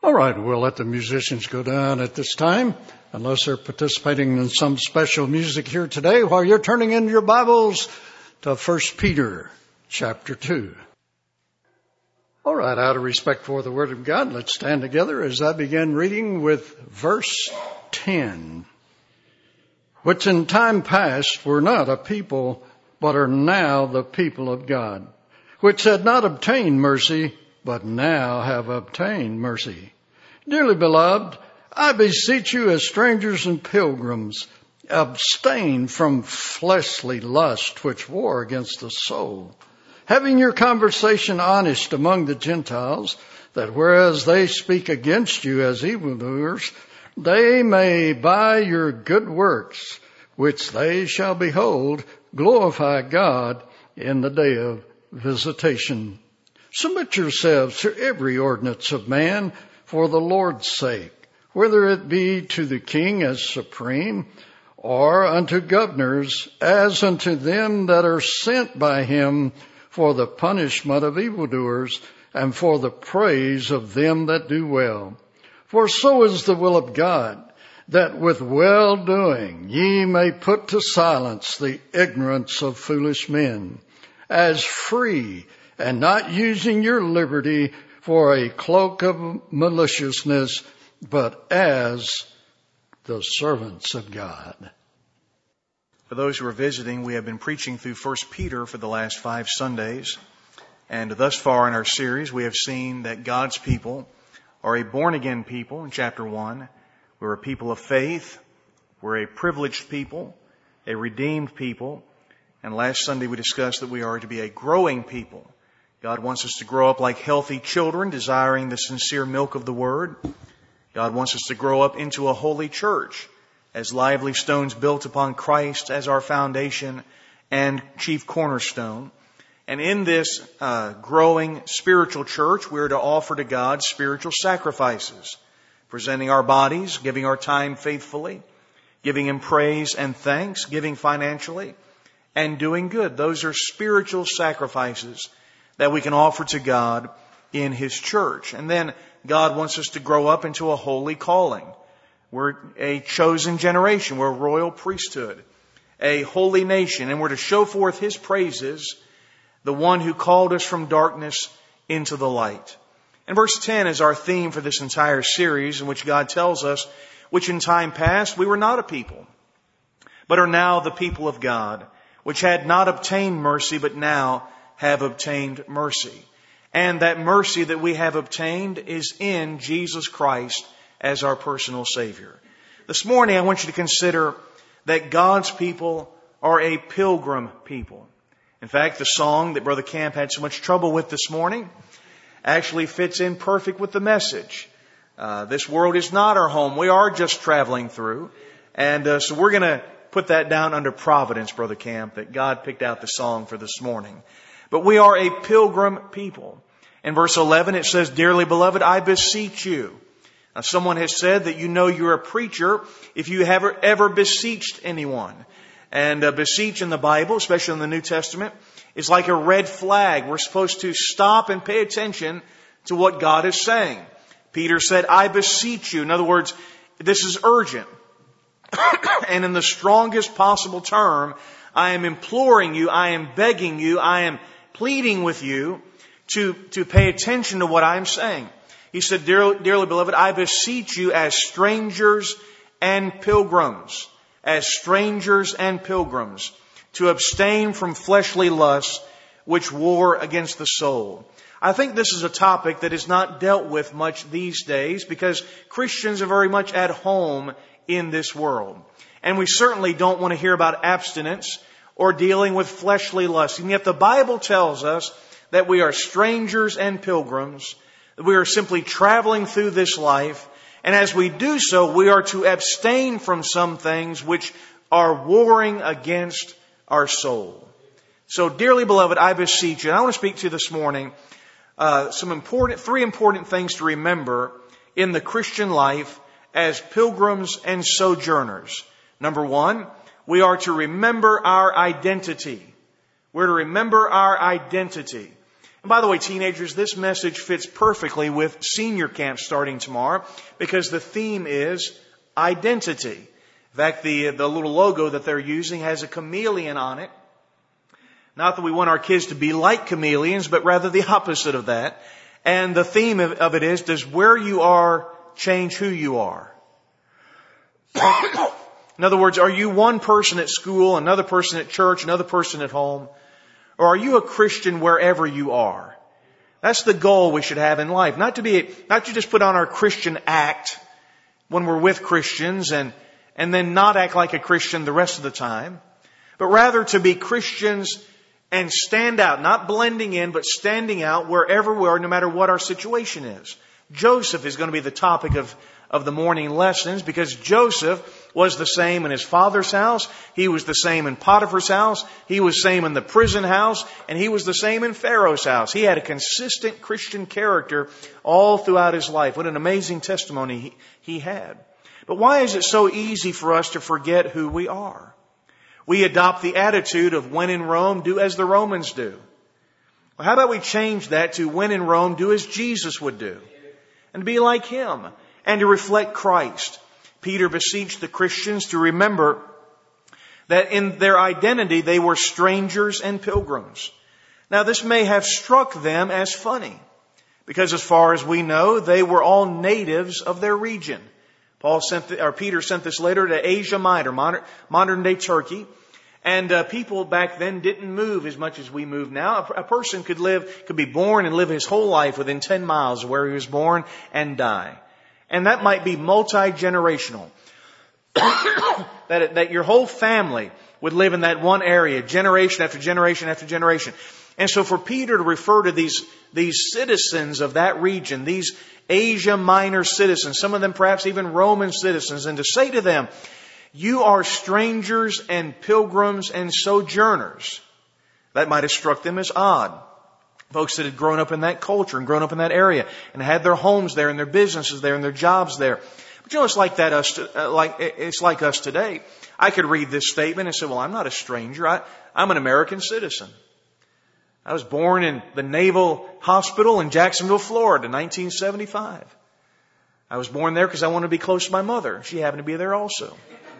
All right, we'll let the musicians go down at this time, unless they're participating in some special music here today, while you're turning in your Bibles to 1 Peter chapter 2. All right, out of respect for the Word of God, let's stand together as I begin reading with verse 10. Which in time past were not a people, but are now the people of God, which had not obtained mercy, but now have obtained mercy. Dearly beloved, I beseech you as strangers and pilgrims, abstain from fleshly lust which war against the soul, having your conversation honest among the Gentiles, that whereas they speak against you as evildoers, they may by your good works, which they shall behold, glorify God in the day of visitation. Submit yourselves to every ordinance of man for the Lord's sake, whether it be to the king as supreme, or unto governors as unto them that are sent by him for the punishment of evildoers and for the praise of them that do well. For so is the will of God, that with well-doing ye may put to silence the ignorance of foolish men, as free and not using your liberty for a cloak of maliciousness, but as the servants of God. For those who are visiting, we have been preaching through 1 Peter for the last 5 Sundays. And thus far in our series, we have seen that God's people are a born-again people in chapter 1. We're a people of faith. We're a privileged people, a redeemed people. And last Sunday we discussed that we are to be a growing people. God wants us to grow up like healthy children, desiring the sincere milk of the Word. God wants us to grow up into a holy church, as lively stones built upon Christ as our foundation and chief cornerstone. And in this growing spiritual church, we're to offer to God spiritual sacrifices, presenting our bodies, giving our time faithfully, giving Him praise and thanks, giving financially, and doing good. Those are spiritual sacrifices that we can offer to God in His church. And then God wants us to grow up into a holy calling. We're a chosen generation. We're a royal priesthood, a holy nation, and we're to show forth His praises, the one who called us from darkness into the light. And verse 10 is our theme for this entire series, in which God tells us, which in time past we were not a people, but are now the people of God, which had not obtained mercy, but now have obtained mercy. And that mercy that we have obtained is in Jesus Christ as our personal Savior. This morning I want you to consider that God's people are a pilgrim people. In fact, the song that Brother Camp had so much trouble with this morning actually fits in perfect with the message. This world is not our home. We are just traveling through. And so we're going to put that down under providence, Brother Camp, that God picked out the song for this morning. But we are a pilgrim people. In verse 11 it says, "Dearly beloved, I beseech you." Now someone has said that you know you're a preacher if you have ever beseeched anyone. And beseech in the Bible, especially in the New Testament, is like a red flag. We're supposed to stop and pay attention to what God is saying. Peter said, "I beseech you." In other words, this is urgent. And in the strongest possible term, I am imploring you, I am begging you, I am pleading with you to pay attention to what I'm saying. He said, "Dearly beloved, I beseech you as strangers and pilgrims, to abstain from fleshly lusts which war against the soul." I think this is a topic that is not dealt with much these days because Christians are very much at home in this world. And we certainly don't want to hear about abstinence or dealing with fleshly lusts. And yet the Bible tells us that we are strangers and pilgrims, that we are simply traveling through this life. And as we do so, we are to abstain from some things which are warring against our soul. So, dearly beloved, I beseech you, and I want to speak to you this morning, three important things to remember in the Christian life as pilgrims and sojourners. Number one, we are to remember our identity. We're to remember our identity. And by the way, teenagers, this message fits perfectly with senior camp starting tomorrow because the theme is identity. In fact, the little logo that they're using has a chameleon on it. Not that we want our kids to be like chameleons, but rather the opposite of that. And the theme of it is, does where you are change who you are? In other words, are you one person at school, another person at church, another person at home? Or are you a Christian wherever you are? That's the goal we should have in life. Not to just put on our Christian act when we're with Christians and then not act like a Christian the rest of the time, but rather to be Christians and stand out, not blending in, but standing out wherever we are, no matter what our situation is. Joseph is going to be the topic of the morning lessons because Joseph was the same in his father's house. He was the same in Potiphar's house. He was the same in the prison house. And he was the same in Pharaoh's house. He had a consistent Christian character all throughout his life. What an amazing testimony he had. But why is it so easy for us to forget who we are? We adopt the attitude of when in Rome, do as the Romans do. Well, how about we change that to when in Rome, do as Jesus would do? And be like Him. And to reflect Christ. Peter beseeched the Christians to remember that in their identity they were strangers and pilgrims. Now this may have struck them as funny. Because as far as we know, they were all natives of their region. Peter sent this letter to Asia Minor, modern day Turkey. And people back then didn't move as much as we move now. A person could be born and live his whole life within 10 miles of where he was born and die. And that might be multi-generational. that your whole family would live in that one area, generation after generation after generation. And so for Peter to refer to these citizens of that region, these Asia Minor citizens, some of them perhaps even Roman citizens, and to say to them, you are strangers and pilgrims and sojourners. That might have struck them as odd. Folks that had grown up in that culture and grown up in that area and had their homes there and their businesses there and their jobs there. But you know, it's like that. It's like us today. I could read this statement and say, "Well, I'm not a stranger. I'm an American citizen. I was born in the Naval Hospital in Jacksonville, Florida, 1975. I was born there because I wanted to be close to my mother. She happened to be there also.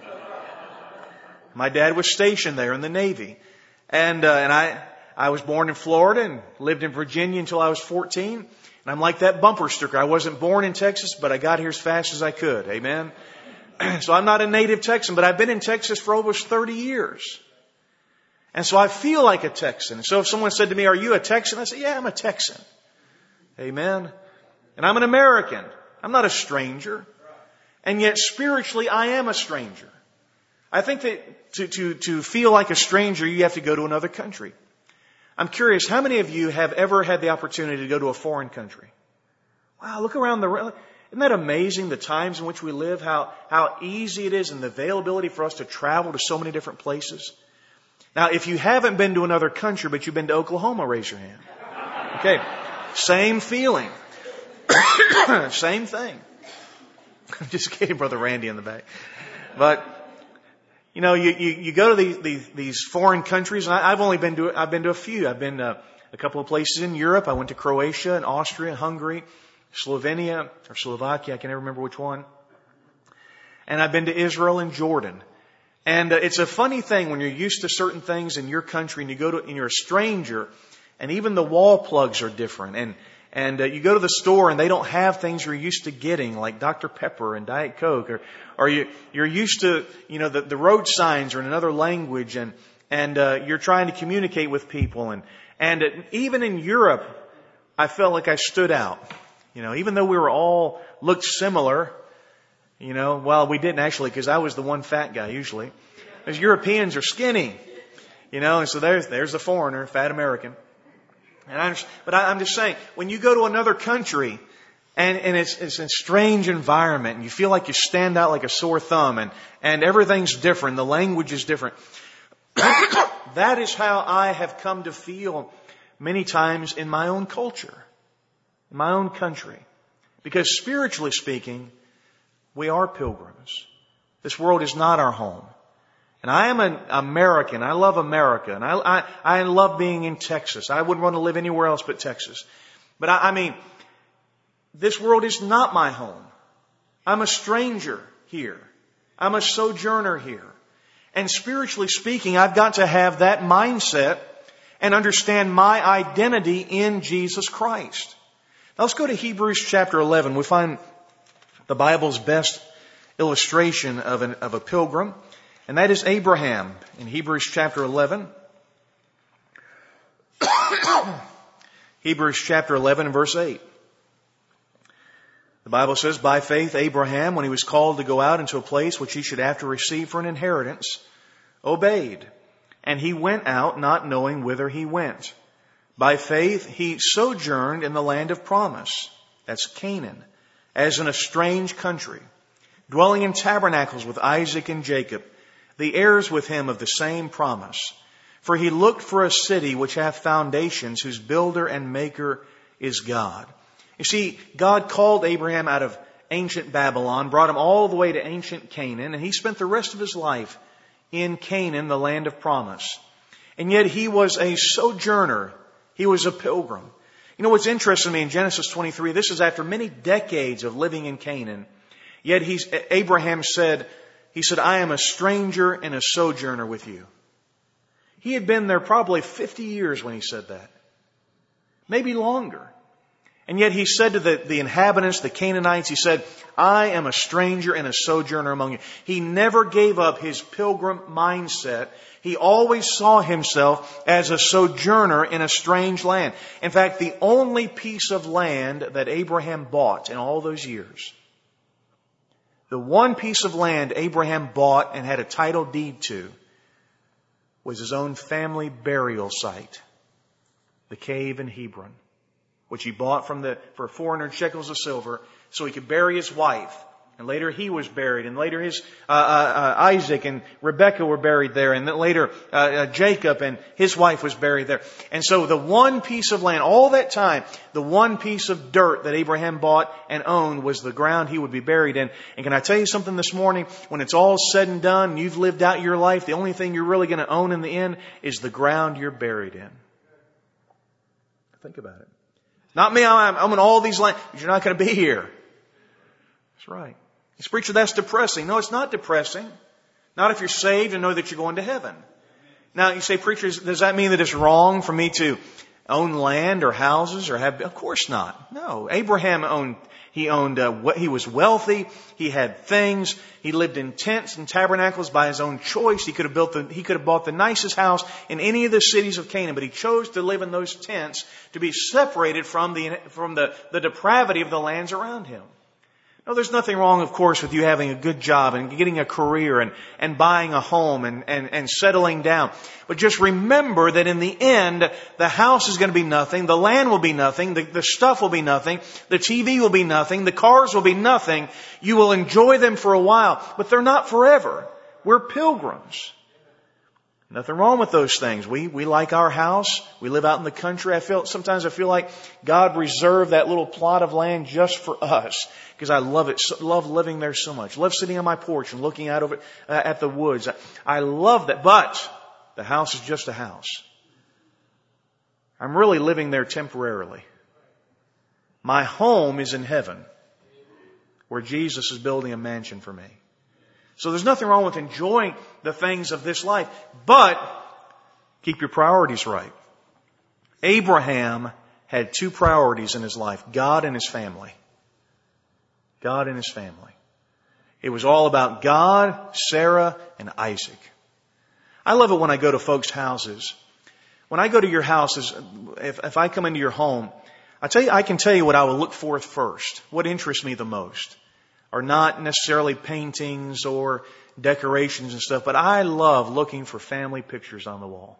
My dad was stationed there in the Navy, and I was born in Florida and lived in Virginia until I was 14. And I'm like that bumper sticker. I wasn't born in Texas, but I got here as fast as I could. Amen. So I'm not a native Texan, but I've been in Texas for almost 30 years. And so I feel like a Texan. And so if someone said to me, are you a Texan? I say, yeah, I'm a Texan. Amen. And I'm an American. I'm not a stranger. And yet spiritually, I am a stranger. I think that to feel like a stranger, you have to go to another country. I'm curious, how many of you have ever had the opportunity to go to a foreign country? Wow, look around the world. Isn't that amazing, the times in which we live, how easy it is and the availability for us to travel to so many different places? Now, if you haven't been to another country, but you've been to Oklahoma, raise your hand. Okay, same feeling. Same thing. I'm just kidding, Brother Randy in the back. But you know, you go to these foreign countries, and I've been to a few. I've been a couple of places in Europe. I went to Croatia and Austria, Hungary, Slovenia, or Slovakia. I can never remember which one. And I've been to Israel and Jordan. And it's a funny thing when you're used to certain things in your country and you're a stranger, and even the wall plugs are different. And you go to the store and they don't have things you're used to getting, like Dr. Pepper and Diet Coke, or you're used to, you know, the road signs are in another language, and you're trying to communicate with people, and even in Europe, I felt like I stood out. You know, even though we were all looked similar, you know, well, we didn't actually, because I was the one fat guy usually. Because Europeans are skinny, you know, and so there's the foreigner, fat American. But I'm just saying, when you go to another country and it's a strange environment and you feel like you stand out like a sore thumb and everything's different, the language is different. That is how I have come to feel many times in my own culture, in my own country. Because spiritually speaking, we are pilgrims. This world is not our home. And I am an American. I love America. And I love being in Texas. I wouldn't want to live anywhere else but Texas. But I mean, this world is not my home. I'm a stranger here. I'm a sojourner here. And spiritually speaking, I've got to have that mindset and understand my identity in Jesus Christ. Now let's go to Hebrews chapter 11. We find the Bible's best illustration of a pilgrim. And that is Abraham in Hebrews chapter 11. Hebrews chapter 11 and verse 8. The Bible says, by faith Abraham, when he was called to go out into a place which he should after receive for an inheritance, obeyed. And he went out not knowing whither he went. By faith he sojourned in the land of promise, that's Canaan, as in a strange country, dwelling in tabernacles with Isaac and Jacob, the heirs with him of the same promise. For he looked for a city which hath foundations, whose builder and maker is God. You see, God called Abraham out of ancient Babylon, brought him all the way to ancient Canaan, and he spent the rest of his life in Canaan, the land of promise. And yet he was a sojourner. He was a pilgrim. You know what's interesting to me in Genesis 23, this is after many decades of living in Canaan. Yet Abraham said, I am a stranger and a sojourner with you. He had been there probably 50 years when he said that. Maybe longer. And yet he said to the inhabitants, the Canaanites, he said, I am a stranger and a sojourner among you. He never gave up his pilgrim mindset. He always saw himself as a sojourner in a strange land. In fact, the only piece of land that Abraham bought in all those years, the one piece of land Abraham bought and had a title deed to, was his own family burial site, the cave in Hebron, which he bought for 400 shekels of silver so he could bury his wife. And later he was buried, and later his Isaac and Rebekah were buried there, and then later Jacob and his wife was buried there. And so the one piece of land, all that time, the one piece of dirt that Abraham bought and owned was the ground he would be buried in. And can I tell you something this morning? When it's all said and done, and you've lived out your life, the only thing you're really going to own in the end is the ground you're buried in. Think about it. Not me, I'm in all these lands, but you're not going to be here. That's right. This preacher, that's depressing. No, it's not depressing. Not if you're saved and know that you're going to heaven. Now, you say, preacher, does that mean that it's wrong for me to own land or houses or have? Of course not. No. Abraham he was wealthy. He had things. He lived in tents and tabernacles by his own choice. He could have bought the nicest house in any of the cities of Canaan, but he chose to live in those tents to be separated from the depravity of the lands around him. No, there's nothing wrong, of course, with you having a good job and getting a career and buying a home and settling down. But just remember that in the end, the house is going to be nothing, the land will be nothing, the stuff will be nothing, the TV will be nothing, the cars will be nothing. You will enjoy them for a while, but they're not forever. We're pilgrims. Nothing wrong with those things. We like our house. We live out in the country. Sometimes I feel like God reserved that little plot of land just for us because I love it. Love living there so much. Love sitting on my porch and looking out over at the woods. I love that. But the house is just a house. I'm really living there temporarily. My home is in heaven, where Jesus is building a mansion for me. So there's nothing wrong with enjoying the things of this life, but keep your priorities right. Abraham had two priorities in his life, God and his family. God and his family. It was all about God, Sarah, and Isaac. I love it when I go to folks' houses. When I go to your houses, if I come into your home, I can tell you what I will look for first. What interests me the most are not necessarily paintings or decorations and stuff, but I love looking for family pictures on the wall.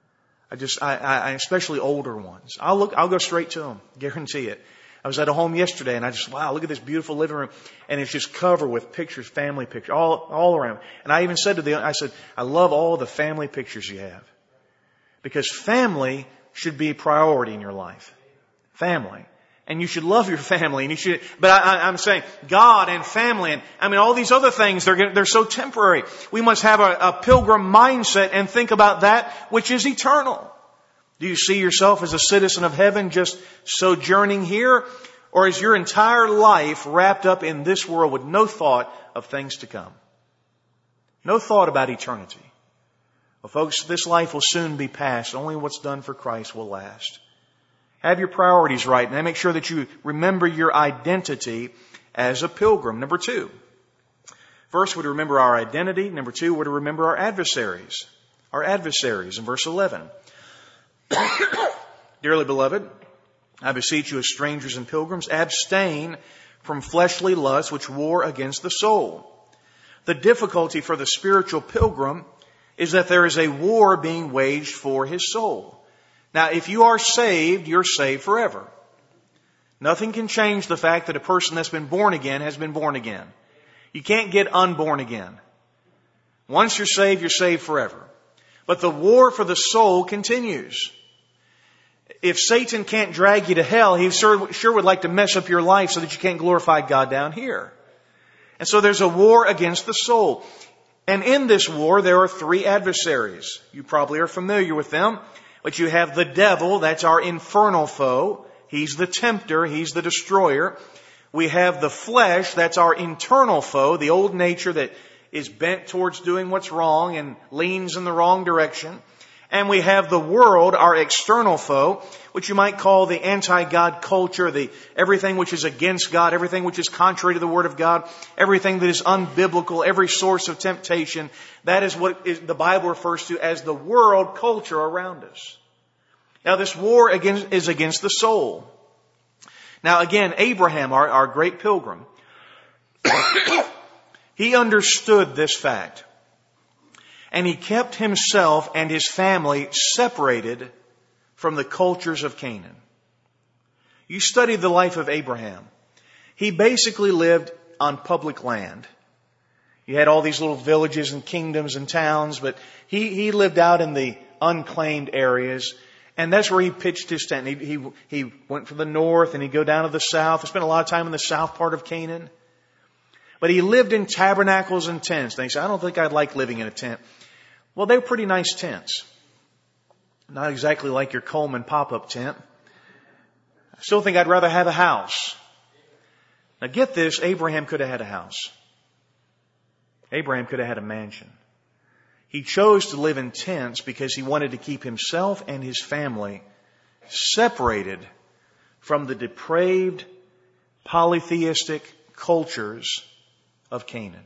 I especially older ones. I'll go straight to them. Guarantee it. I was at a home yesterday and wow, look at this beautiful living room. And it's just covered with pictures, family pictures, all around. And I even said I love all the family pictures you have. Because family should be a priority in your life. Family. And you should love your family. But I'm saying God and family and all these other things, they're so temporary. We must have a pilgrim mindset and think about that which is eternal. Do you see yourself as a citizen of heaven just sojourning here? Or is your entire life wrapped up in this world with no thought of things to come? No thought about eternity. Well, folks, this life will soon be past. Only what's done for Christ will last. Have your priorities right, and make sure that you remember your identity as a pilgrim. Number 2. First, we're to remember our identity. Number 2, we're to remember our adversaries. Our adversaries in verse 11. Dearly beloved, I beseech you as strangers and pilgrims, abstain from fleshly lusts which war against the soul. The difficulty for the spiritual pilgrim is that there is a war being waged for his soul. Now, if you are saved, you're saved forever. Nothing can change the fact that a person that's been born again has been born again. You can't get unborn again. Once you're saved forever. But the war for the soul continues. If Satan can't drag you to hell, he sure would like to mess up your life so that you can't glorify God down here. And so there's a war against the soul. And in this war, there are 3 adversaries. You probably are familiar with them. But you have the devil, that's our infernal foe. He's the tempter, he's the destroyer. We have the flesh, that's our internal foe, the old nature that is bent towards doing what's wrong and leans in the wrong direction. And we have the world, our external foe, which you might call the anti-God culture, everything which is against God, everything which is contrary to the Word of God, everything that is unbiblical, every source of temptation. That is what the Bible refers to as the world culture around us. Now this war is against the soul. Now again, Abraham, our great pilgrim, he understood this fact. And he kept himself and his family separated from the cultures of Canaan. You study the life of Abraham. He basically lived on public land. You had all these little villages and kingdoms and towns, but he lived out in the unclaimed areas. And that's where he pitched his tent. He went from the north and he'd go down to the south. He spent a lot of time in the south part of Canaan. But he lived in tabernacles and tents. And he said, I don't think I'd like living in a tent. Well, they were pretty nice tents. Not exactly like your Coleman pop-up tent. I still think I'd rather have a house. Now get this, Abraham could have had a house. Abraham could have had a mansion. He chose to live in tents because he wanted to keep himself and his family separated from the depraved, polytheistic cultures of Canaan.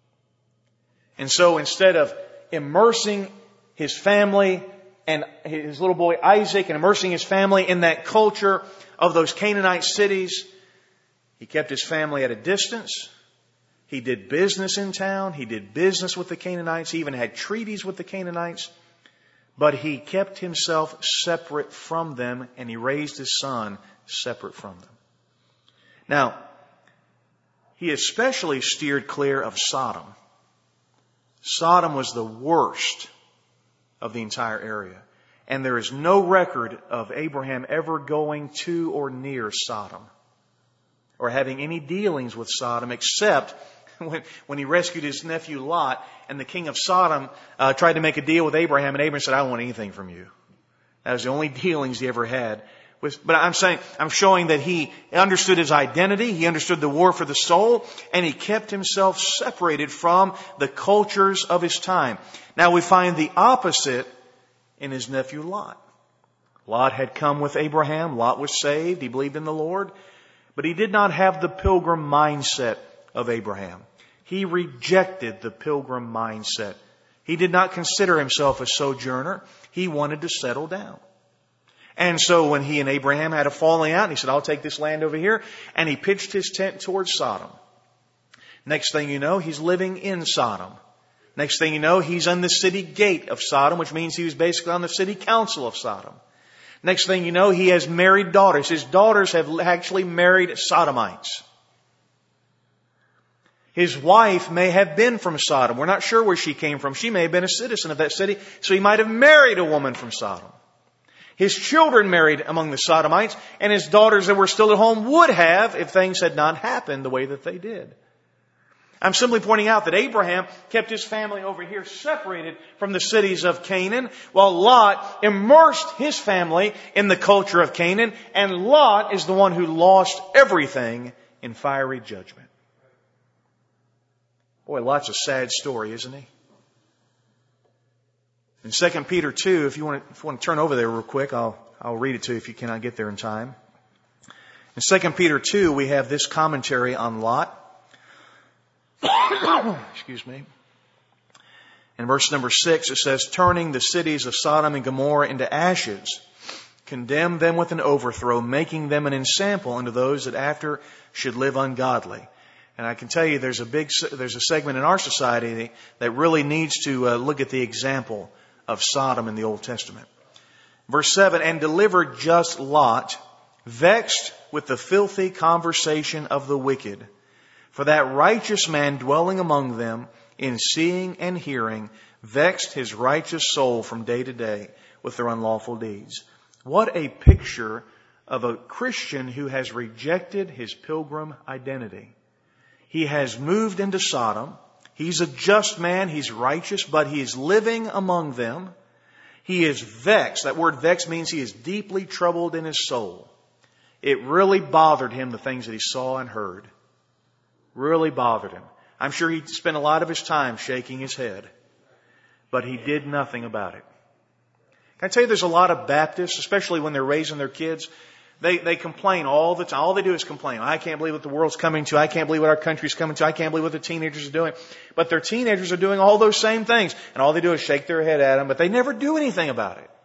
And so instead of immersing his family and his little boy Isaac and immersing his family in that culture of those Canaanite cities, he kept his family at a distance. He did business in town. He did business with the Canaanites. He even had treaties with the Canaanites. But he kept himself separate from them, and he raised his son separate from them. Now, he especially steered clear of Sodom. Sodom was the worst of the entire area. And there is no record of Abraham ever going to or near Sodom or having any dealings with Sodom except when he rescued his nephew Lot and the king of Sodom tried to make a deal with Abraham, and Abraham said, I don't want anything from you. That was the only dealings he ever had. But I'm showing that he understood his identity, he understood the war for the soul, and he kept himself separated from the cultures of his time. Now we find the opposite in his nephew Lot. Lot had come with Abraham. Lot was saved. He believed in the Lord. But he did not have the pilgrim mindset of Abraham. He rejected the pilgrim mindset. He did not consider himself a sojourner. He wanted to settle down. And so when he and Abraham had a falling out, and he said, I'll take this land over here, and he pitched his tent towards Sodom. Next thing you know, he's living in Sodom. Next thing you know, he's on the city gate of Sodom, which means he was basically on the city council of Sodom. Next thing you know, he has married daughters. His daughters have actually married Sodomites. His wife may have been from Sodom. We're not sure where she came from. She may have been a citizen of that city, so he might have married a woman from Sodom. His children married among the Sodomites, and his daughters that were still at home would have if things had not happened the way that they did. I'm simply pointing out that Abraham kept his family over here separated from the cities of Canaan, while Lot immersed his family in the culture of Canaan, and Lot is the one who lost everything in fiery judgment. Boy, Lot's a sad story, isn't he? In 2 Peter 2, if you want to turn over there real quick, I'll read it to you if you cannot get there in time. In 2 Peter 2, we have this commentary on Lot. Excuse me. In verse number 6, it says, turning the cities of Sodom and Gomorrah into ashes, condemn them with an overthrow, making them an ensample unto those that after should live ungodly. And I can tell you there's a segment in our society that really needs to look at the example of Sodom in the Old Testament. Verse 7, and delivered just Lot, vexed with the filthy conversation of the wicked. For that righteous man dwelling among them, in seeing and hearing, vexed his righteous soul from day to day with their unlawful deeds. What a picture of a Christian who has rejected his pilgrim identity. He has moved into Sodom. He's a just man. He's righteous, but he is living among them. He is vexed. That word vexed means he is deeply troubled in his soul. It really bothered him, the things that he saw and heard. Really bothered him. I'm sure he spent a lot of his time shaking his head. But he did nothing about it. Can I tell you, there's a lot of Baptists, especially when they're raising their kids, they complain all the time. All they do is complain. I can't believe what the world's coming to. I can't believe what our country's coming to. I can't believe what the teenagers are doing. But their teenagers are doing all those same things. And all they do is shake their head at them, but they never do anything about it.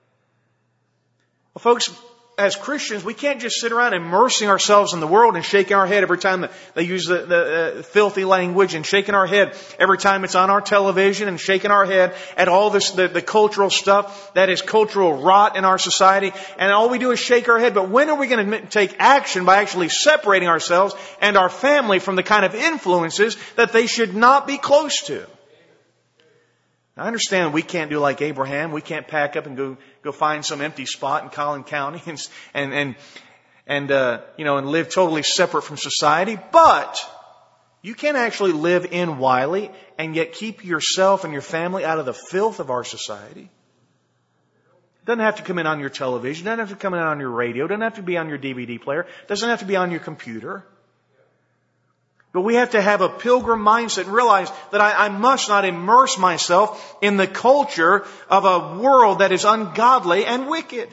Well, folks, as Christians, we can't just sit around immersing ourselves in the world and shaking our head every time they use the filthy language, and shaking our head every time it's on our television, and shaking our head at all this, the cultural stuff that is cultural rot in our society. And all we do is shake our head. But when are we going to take action by actually separating ourselves and our family from the kind of influences that they should not be close to? I understand we can't do like Abraham. We can't pack up and go find some empty spot in Collin County and live totally separate from society. But you can actually live in Wiley and yet keep yourself and your family out of the filth of our society. It doesn't have to come in on your television. It doesn't have to come in on your radio. It doesn't have to be on your DVD player. It doesn't have to be on your computer. But we have to have a pilgrim mindset and realize that I must not immerse myself in the culture of a world that is ungodly and wicked.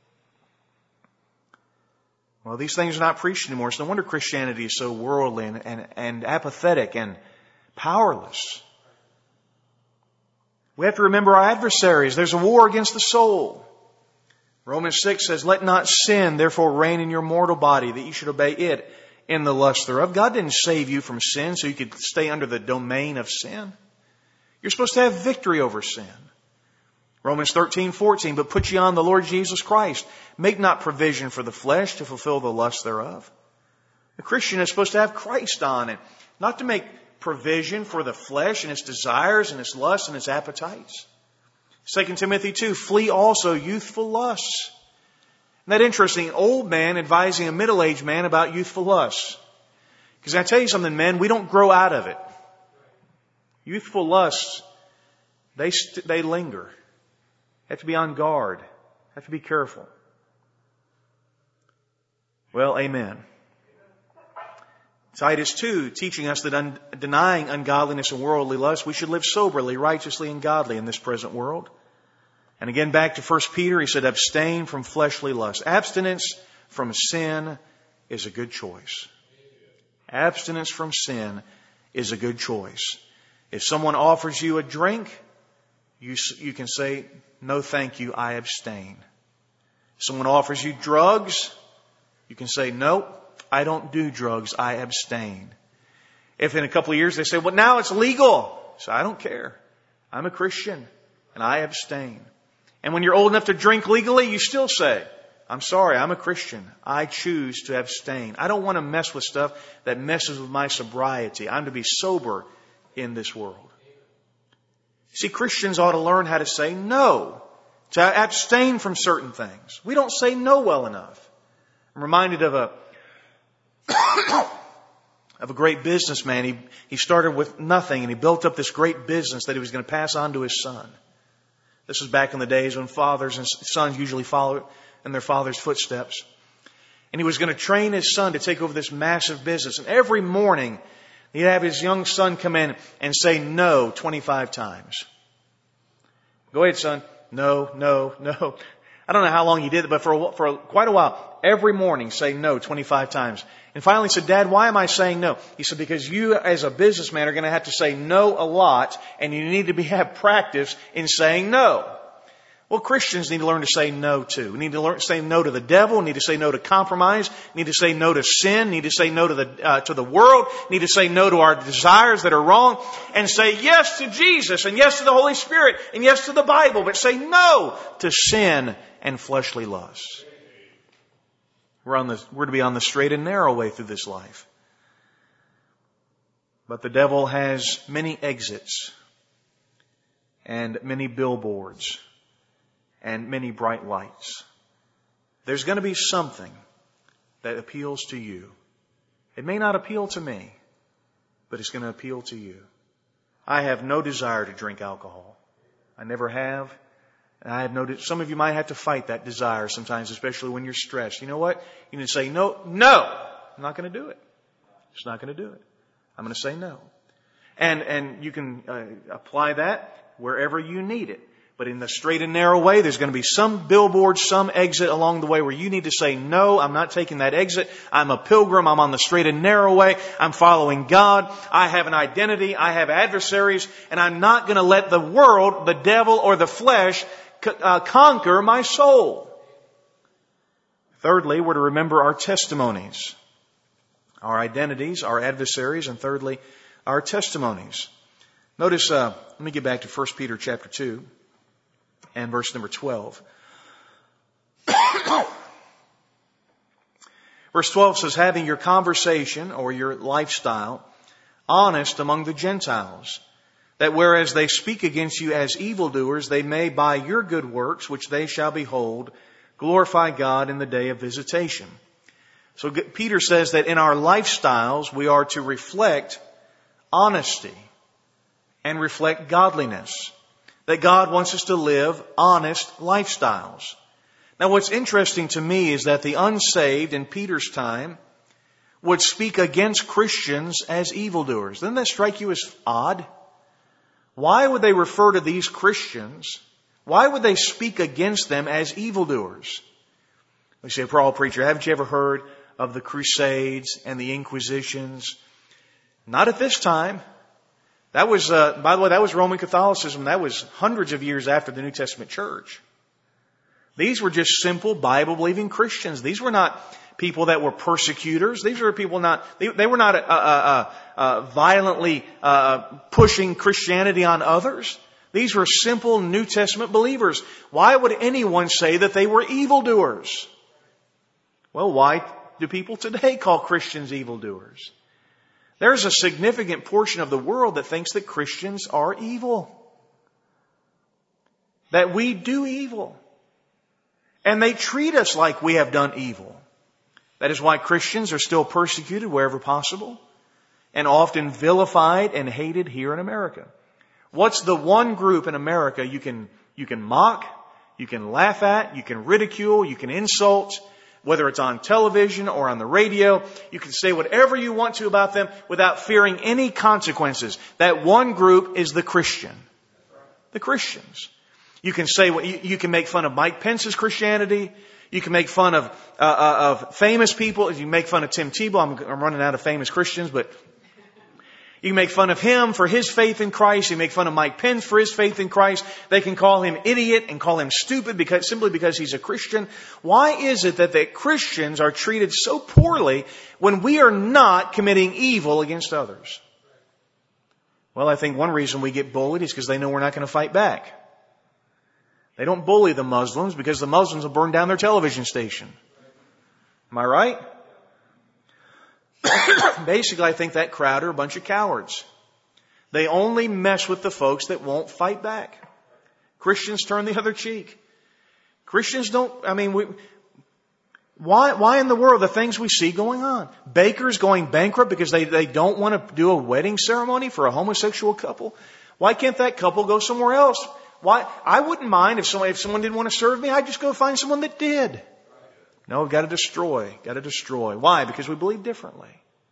Well, these things are not preached anymore. It's no wonder Christianity is so worldly and apathetic and powerless. We have to remember our adversaries. There's a war against the soul. Romans 6 says, let not sin therefore reign in your mortal body, that you should obey it in the lust thereof. God didn't save you from sin so you could stay under the domain of sin. You're supposed to have victory over sin. Romans 13:14, but put ye on the Lord Jesus Christ. Make not provision for the flesh to fulfill the lust thereof. The Christian is supposed to have Christ on it, not to make provision for the flesh and its desires and its lusts and its appetites. 2 Timothy 2, flee also youthful lusts. Isn't that interesting? An old man advising a middle-aged man about youthful lusts. Because I tell you something, men, we don't grow out of it. Youthful lusts, they linger. You have to be on guard. You have to be careful. Well, amen. Titus 2, teaching us that denying ungodliness and worldly lust, we should live soberly, righteously, and godly in this present world. And again, back to 1 Peter, he said, abstain from fleshly lust. Abstinence from sin is a good choice. Abstinence from sin is a good choice. If someone offers you a drink, you can say, no thank you, I abstain. If someone offers you drugs, you can say, no, I don't do drugs, I abstain. If in a couple of years they say, well, now it's legal, so I don't care. I'm a Christian and I abstain. And when you're old enough to drink legally, you still say, I'm sorry, I'm a Christian. I choose to abstain. I don't want to mess with stuff that messes with my sobriety. I'm to be sober in this world. See, Christians ought to learn how to say no to abstain from certain things. We don't say no well enough. I'm reminded of a great businessman. He started with nothing and he built up this great business that he was going to pass on to his son. This was back in the days when fathers and sons usually follow in their father's footsteps. And he was going to train his son to take over this massive business. And every morning, he'd have his young son come in and say no 25 times. Go ahead, son. No, no, no. I don't know how long he did it, but for quite a while, every morning say no 25 times. And finally he said, Dad, why am I saying no? He said, because you as a businessman are going to have to say no a lot, and you need to have practice in saying no. Well, Christians need to learn to say no too. We need to learn to say no to the devil. We need to say no to compromise. We need to say no to sin. We need to say no to the world. We need to say no to our desires that are wrong, and say yes to Jesus, and yes to the Holy Spirit, and yes to the Bible, but say no to sin and fleshly lusts. We're to be on the straight and narrow way through this life. But the devil has many exits and many billboards and many bright lights. There's going to be something that appeals to you. It may not appeal to me, but it's going to appeal to you. I have no desire to drink alcohol. I never have. And I have noticed some of you might have to fight that desire sometimes, especially when you're stressed. You know what? You need to say, no, I'm not going to do it. Just not going to do it. I'm going to say no. And you can apply that wherever you need it. But in the straight and narrow way, there's going to be some billboard, some exit along the way where you need to say, no, I'm not taking that exit. I'm a pilgrim. I'm on the straight and narrow way. I'm following God. I have an identity. I have adversaries. And I'm not going to let the world, the devil, or the flesh conquer my soul. Thirdly, we're to remember our testimonies, our identities, our adversaries, and thirdly, our testimonies. Notice, let me get back to 1 Peter chapter 2 and verse number 12. Verse 12 says, having your conversation or your lifestyle honest among the Gentiles, that whereas they speak against you as evildoers, they may by your good works, which they shall behold, glorify God in the day of visitation. So Peter says that in our lifestyles, we are to reflect honesty and reflect godliness. That God wants us to live honest lifestyles. Now what's interesting to me is that the unsaved in Peter's time would speak against Christians as evildoers. Doesn't that strike you as odd? Why would they refer to these Christians? Why would they speak against them as evildoers? We say, Paul, preacher, haven't you ever heard of the Crusades and the Inquisitions? Not at this time. That was, by the way, that was Roman Catholicism. That was hundreds of years after the New Testament church. These were just simple Bible-believing Christians. These were not people that were persecutors. These were people they were not violently pushing Christianity on others. These were simple New Testament believers. Why would anyone say that they were evildoers? Well, why do people today call Christians evildoers? There's a significant portion of the world that thinks that Christians are evil. That we do evil. And they treat us like we have done evil. That is why Christians are still persecuted wherever possible and often vilified and hated here in America. What's the one group in America you can mock, you can laugh at, you can ridicule, you can insult, whether it's on television or on the radio? You can say whatever you want to about them without fearing any consequences. That one group is the Christian. The Christians. You can say you can make fun of Mike Pence's Christianity. You can make fun of famous people. You can make fun of Tim Tebow. I'm running out of famous Christians, but you can make fun of him for his faith in Christ. You can make fun of Mike Pence for his faith in Christ. They can call him idiot and call him stupid simply because he's a Christian. Why is it that the Christians are treated so poorly when we are not committing evil against others? Well, I think one reason we get bullied is because they know we're not going to fight back. They don't bully the Muslims because the Muslims will burn down their television station. Am I right? Basically, I think that crowd are a bunch of cowards. They only mess with the folks that won't fight back. Christians turn the other cheek. Christians don't, why in the world the things we see going on? Bakers going bankrupt because they don't want to do a wedding ceremony for a homosexual couple. Why can't that couple go somewhere else? Why? I wouldn't mind if someone didn't want to serve me. I'd just go find someone that did. No, we've got to destroy. Got to destroy. Why? Because we believe differently.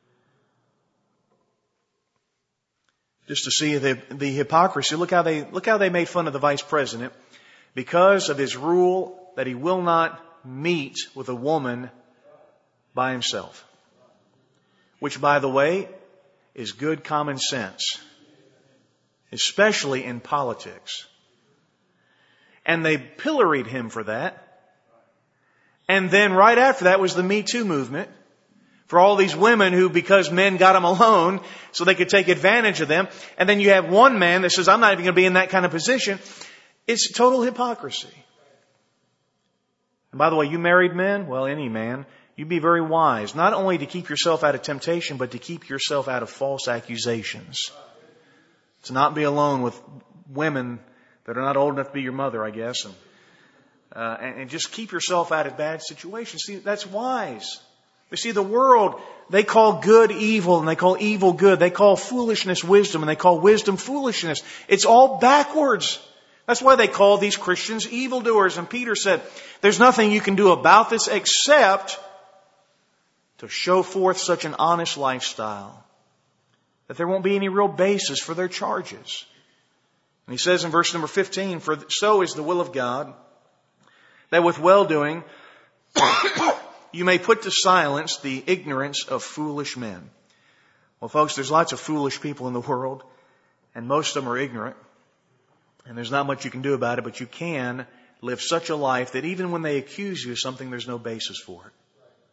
Just to see the hypocrisy. Look how they made fun of the vice president because of his rule that he will not meet with a woman by himself. Which, by the way, is good common sense. Especially in politics. And they pilloried him for that. And then right after that was the Me Too movement. For all these women who, because men got them alone, so they could take advantage of them. And then you have one man that says, I'm not even going to be in that kind of position. It's total hypocrisy. And by the way, you married men, well, any man, you be very wise, not only to keep yourself out of temptation, but to keep yourself out of false accusations. To not be alone with women that are not old enough to be your mother, I guess. And just keep yourself out of bad situations. See, that's wise. You see, the world, they call good evil and they call evil good. They call foolishness wisdom and they call wisdom foolishness. It's all backwards. That's why they call these Christians evildoers. And Peter said, there's nothing you can do about this except to show forth such an honest lifestyle that there won't be any real basis for their charges. And he says in verse number 15, for so is the will of God, that with well-doing you may put to silence the ignorance of foolish men. Well, folks, there's lots of foolish people in the world, and most of them are ignorant. And there's not much you can do about it, but you can live such a life that even when they accuse you of something, there's no basis for it.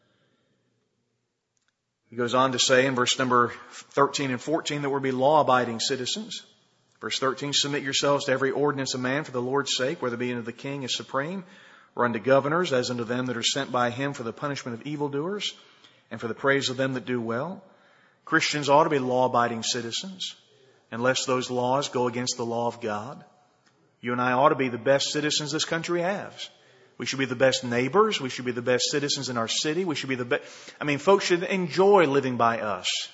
He goes on to say in verse number 13 and 14 that we'll be law-abiding citizens. Verse 13, submit yourselves to every ordinance of man for the Lord's sake, whether it be unto the king as supreme, or unto governors, as unto them that are sent by him for the punishment of evildoers, and for the praise of them that do well. Christians ought to be law-abiding citizens, unless those laws go against the law of God. You and I ought to be the best citizens this country has. We should be the best neighbors. We should be the best citizens in our city. We should be the best. Folks should enjoy living by us.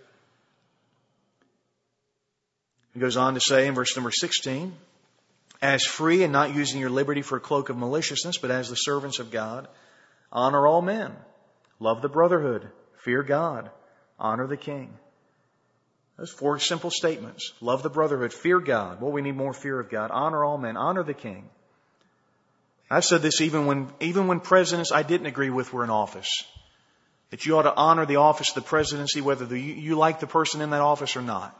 He goes on to say in verse number 16, as free and not using your liberty for a cloak of maliciousness, but as the servants of God, honor all men, love the brotherhood, fear God, honor the king. Those 4 simple statements. Love the brotherhood, fear God. Well, we need more fear of God. Honor all men, honor the king. I've said this even when presidents I didn't agree with were in office. That you ought to honor the office of the presidency, whether you like the person in that office or not.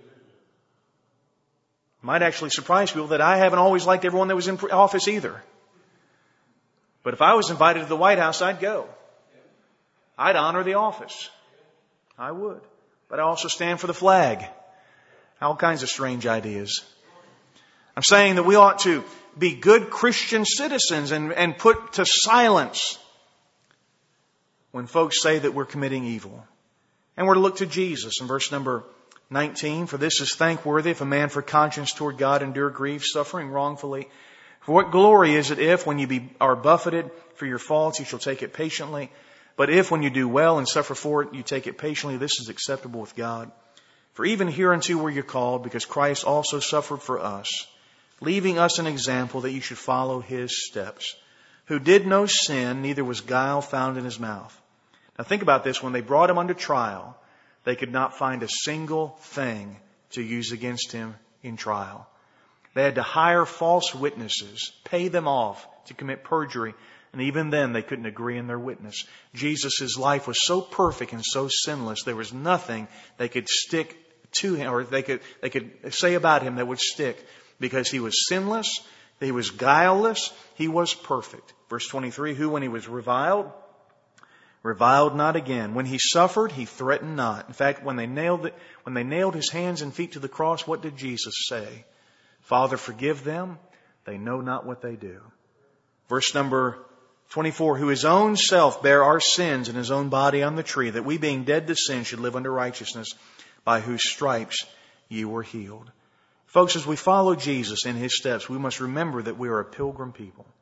It might actually surprise people that I haven't always liked everyone that was in office either. But if I was invited to the White House, I'd go. I'd honor the office. I would. But I also stand for the flag. All kinds of strange ideas. I'm saying that we ought to be good Christian citizens and put to silence when folks say that we're committing evil. And we're to look to Jesus in verse number 19. For this is thankworthy if a man for conscience toward God endure grief, suffering wrongfully. For what glory is it if, when you are buffeted for your faults, you shall take it patiently? But if, when you do well and suffer for it, you take it patiently, this is acceptable with God. For even hereunto were you called, because Christ also suffered for us, leaving us an example that you should follow his steps, who did no sin, neither was guile found in his mouth. Now think about this. When they brought him under trial, they could not find a single thing to use against him in trial. They had to hire false witnesses, pay them off to commit perjury, and even then they couldn't agree in their witness. Jesus' life was so perfect and so sinless, there was nothing they could stick to him, or they could say about him that would stick, because he was sinless, he was guileless, he was perfect. Verse 23, who when he was reviled not again. When he suffered, he threatened not. In fact, when they nailed his hands and feet to the cross, what did Jesus say? Father, forgive them. They know not what they do. Verse number 24, who his own self bare our sins in his own body on the tree, that we being dead to sin should live unto righteousness, by whose stripes ye were healed. Folks, as we follow Jesus in his steps, we must remember that we are a pilgrim people.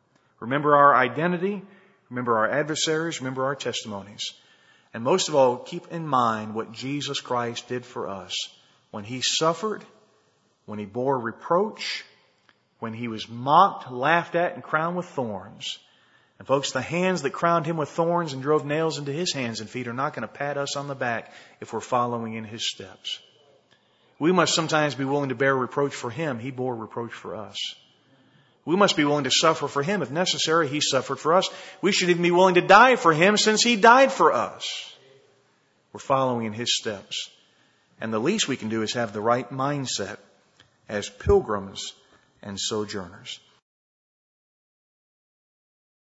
Remember our identity. Remember our adversaries. Remember our testimonies. And most of all, keep in mind what Jesus Christ did for us when He suffered, when He bore reproach, when He was mocked, laughed at, and crowned with thorns. And folks, the hands that crowned Him with thorns and drove nails into His hands and feet are not going to pat us on the back if we're following in His steps. We must sometimes be willing to bear reproach for Him. He bore reproach for us. We must be willing to suffer for Him. If necessary, He suffered for us. We should even be willing to die for Him since He died for us. We're following in His steps. And the least we can do is have the right mindset as pilgrims and sojourners.